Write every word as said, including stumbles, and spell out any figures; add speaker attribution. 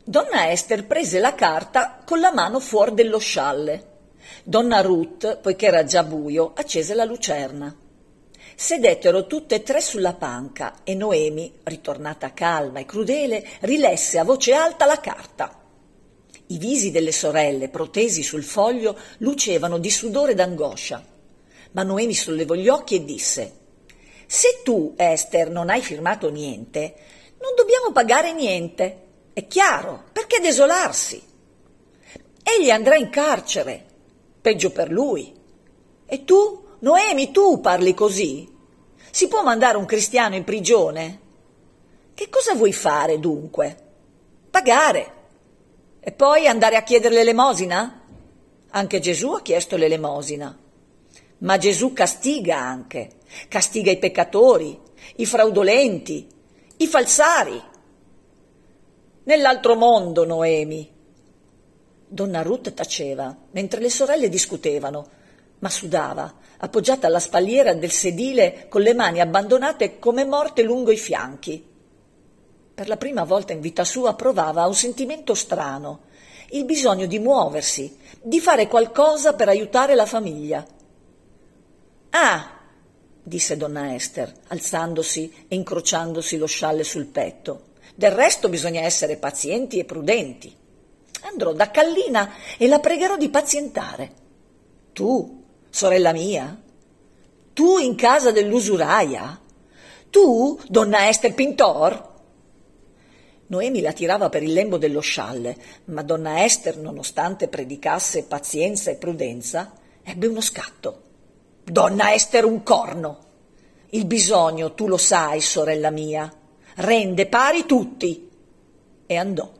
Speaker 1: Donna Ester prese la carta con la mano fuori dello scialle. Donna Ruth, poiché era già buio, accese la lucerna. Sedettero tutte e tre sulla panca e Noemi, ritornata calma e crudele, rilesse a voce alta la carta. I visi delle sorelle, protesi sul foglio, lucevano di sudore e d'angoscia. Ma Noemi sollevò gli occhi e disse: «Se tu, Ester, non hai firmato niente, non dobbiamo pagare niente. È chiaro, perché desolarsi? Egli andrà in carcere, peggio per lui. E tu, Noemi, tu parli così? Si può mandare un cristiano in prigione? Che cosa vuoi fare dunque? Pagare. E poi andare a chiedere l'elemosina? Anche Gesù ha chiesto l'elemosina. Ma Gesù castiga anche, castiga i peccatori, i fraudolenti, i falsari. Nell'altro mondo, Noemi. Donna Ruth taceva, mentre le sorelle discutevano, ma sudava, appoggiata alla spalliera del sedile con le mani abbandonate come morte lungo i fianchi. Per la prima volta in vita sua provava un sentimento strano, il bisogno di muoversi, di fare qualcosa per aiutare la famiglia. «Ah!» disse donna Ester, alzandosi e incrociandosi lo scialle sul petto. «Del resto bisogna essere pazienti e prudenti. Andrò da Kallina e la pregherò di pazientare. Tu, sorella mia? Tu in casa dell'usuraia? Tu, donna Ester Pintor?» Noemi la tirava per il lembo dello scialle, ma donna Ester, nonostante predicasse pazienza e prudenza, ebbe uno scatto. «Donna Ester un corno! Il bisogno, tu lo sai, sorella mia, rende pari tutti!» E andò.